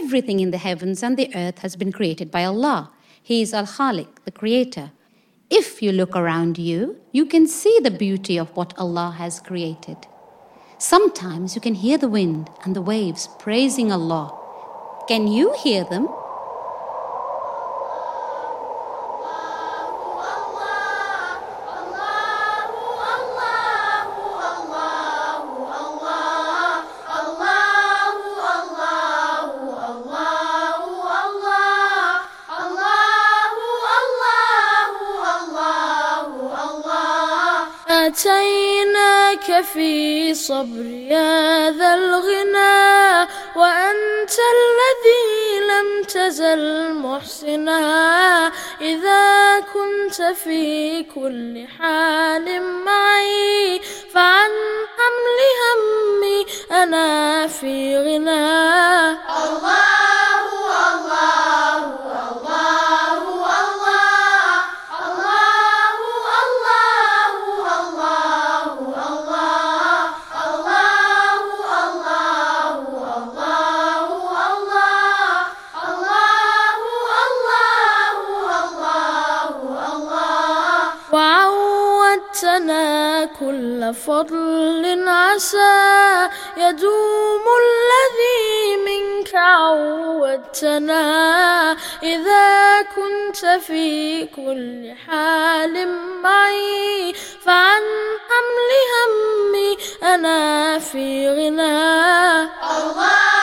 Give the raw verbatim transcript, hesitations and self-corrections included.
everything in the heavens and the earth has been created by Allah. He is Al-Khaliq, the creator. If you look around you, you can see the beauty of what Allah has created. Sometimes you can hear the wind and the waves praising Allah. Can you hear them? أتيناك في صبر يا ذا الغنى وأنت الذي لم تزل محسنا إذا كنت في كل حال معي فعن حمل همي أنا في غنى. الله وعودتنا كل فضل عسى يدوم الذي منك عودتنا إذا كنت في كل حال معي فعن حمل همي أنا في غنى. الله